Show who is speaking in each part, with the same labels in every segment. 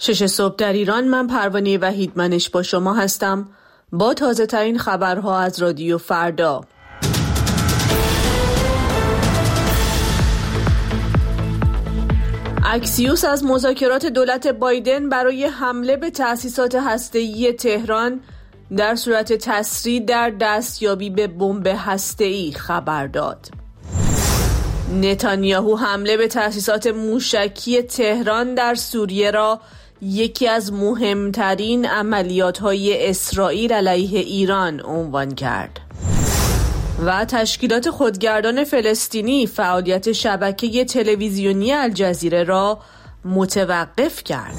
Speaker 1: 6 صبح در ایران. من پروانه وحیدمنش با شما هستم با تازه ترین خبرها از رادیو فردا. اکسیوس از مذاکرات دولت بایدن برای حمله به تأسیسات هسته‌ای تهران در صورت تسریع در دستیابی به بمب هسته‌ای خبر داد. نتانیاهو حمله به تأسیسات موشکی تهران در سوریه را یکی از مهمترین عملیات‌های اسرائیل علیه ایران عنوان کرد. و تشکیلات خودگردان فلسطینی فعالیت شبکه تلویزیونی الجزیره را متوقف کرد.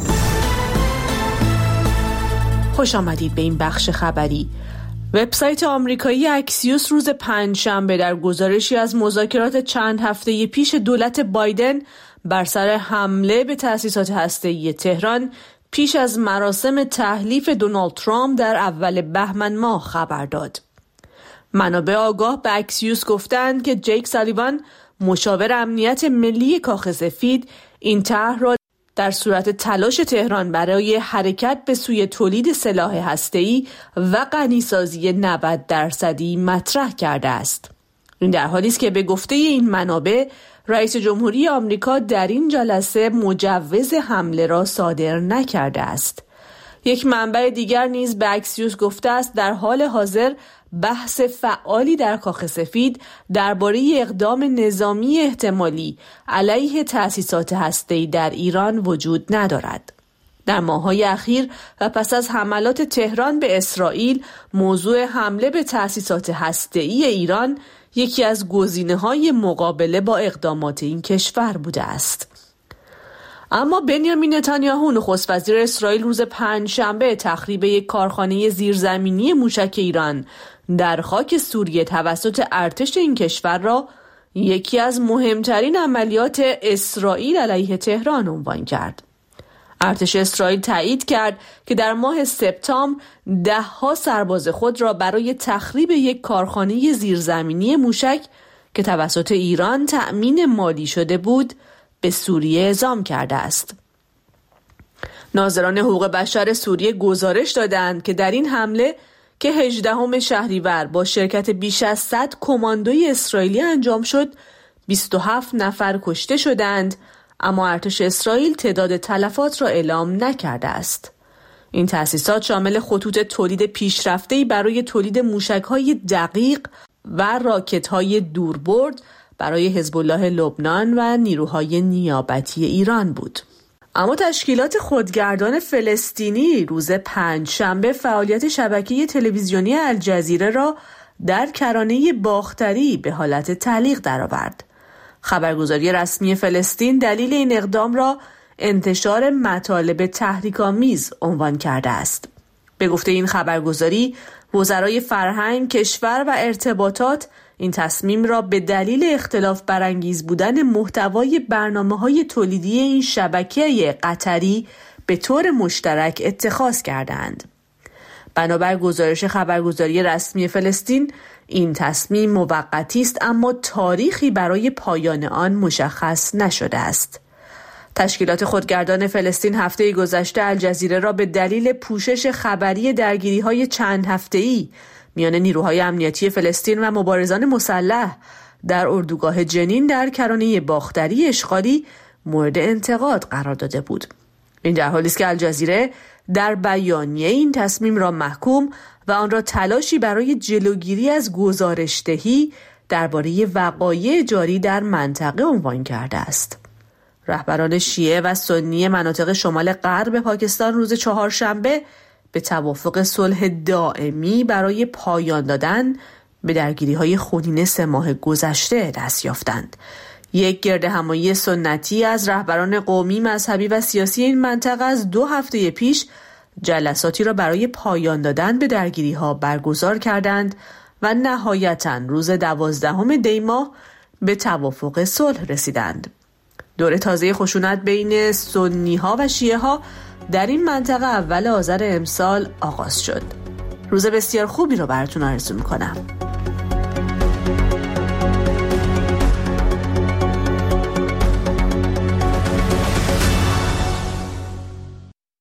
Speaker 1: خوش آمدید به این بخش خبری. وبسایت آمریکایی اکسیوس روز پنجشنبه در گزارشی از مذاکرات چند هفته پیش دولت بایدن بر سر حمله به تأسیسات هسته‌ای تهران پیش از مراسم تحلیف دونالد ترامپ در اول بهمن ماه خبر داد. منابع آگاه به اکسیوس گفتند که جیک سالیوان، مشاور امنیت ملی کاخ سفید، این طرح را در صورت تلاش تهران برای حرکت به سوی تولید سلاح هسته‌ای و غنیسازی 90% مطرح کرده است. این در حالی است که به گفته این منابع رئیس جمهوری آمریکا در این جلسه مجوز حمله را صادر نکرده است. یک منبع دیگر نیز به اکسیوس گفته است در حال حاضر بحث فعالی در کاخ سفید درباره اقدام نظامی احتمالی علیه تأسیسات هسته‌ای در ایران وجود ندارد. در ماه‌های اخیر و پس از حملات تهران به اسرائیل، موضوع حمله به تأسیسات هسته‌ای ایران یکی از گزینه‌های مقابله با اقدامات این کشور بوده است. اما بنیامین نتانیاهو نخست وزیر اسرائیل روز پنجشنبه تخریب یک کارخانه زیرزمینی موشک ایران در خاک سوریه توسط ارتش این کشور را یکی از مهمترین عملیات اسرائیل علیه تهران عنوان کرد. ارتش اسرائیل تایید کرد که در ماه سپتامبر 10 سرباز خود را برای تخریب یک کارخانه زیرزمینی موشک که توسط ایران تأمین مالی شده بود به سوریه اعزام کرده است. ناظران حقوق بشر سوریه گزارش دادند که در این حمله که 18 شهریور با شرکت بیش از 100 کماندوی اسرائیلی انجام شد، 27 نفر کشته شدند، اما ارتش اسرائیل تعداد تلفات را اعلام نکرده است. این تأسیسات شامل خطوط تولید پیشرفته‌ای برای تولید موشک‌های دقیق و راکت‌های دوربرد برای حزب الله لبنان و نیروهای نیابتی ایران بود. اما تشکیلات خودگردان فلسطینی روز پنجشنبه فعالیت شبکه تلویزیونی الجزیره را در کرانه باختری به حالت تعلیق درآورد. خبرگزاری رسمی فلسطین دلیل این اقدام را انتشار مطالب تحریک‌آمیز عنوان کرده است. به گفته این خبرگزاری، وزرای فرهنگ، کشور و ارتباطات این تصمیم را به دلیل اختلاف برانگیز بودن محتوای برنامه‌های تولیدی این شبکه قطری به طور مشترک اتخاذ کردند. بنابر گزارش خبرگزاری رسمی فلسطین، این تصمیم موقتی است اما تاریخی برای پایان آن مشخص نشده است. تشکیلات خودگردان فلسطین هفته گذشته الجزیره را به دلیل پوشش خبری درگیری‌های چند هفته‌ای میان نیروهای امنیتی فلسطین و مبارزان مسلح در اردوگاه جنین در کرانه باختری اشغالی مورد انتقاد قرار داده بود. این در حالی است که الجزیره در بیانیه این تصمیم را محکوم و آن را تلاشی برای جلوگیری از گزارش‌دهی درباره وقایع جاری در منطقه عنوان کرده است. رهبران شیعه و سنی مناطق شمال غرب پاکستان روز چهارشنبه به توافق صلح دائمی برای پایان دادن به درگیری‌های خونین 3 ماه گذشته دست یافتند. یک گردهمایی سنتی از رهبران قومی، مذهبی و سیاسی این منطقه از 2 هفته پیش جلساتی را برای پایان دادن به درگیری‌ها برگزار کردند و نهایتاً روز 12 دی ماه به توافق صلح رسیدند. دوره تازه خشونت بین سنی‌ها و شیعه‌ها در این منطقه اول آذر امسال آغاز شد. روز بسیار خوبی رو براتون آرزو می‌کنم.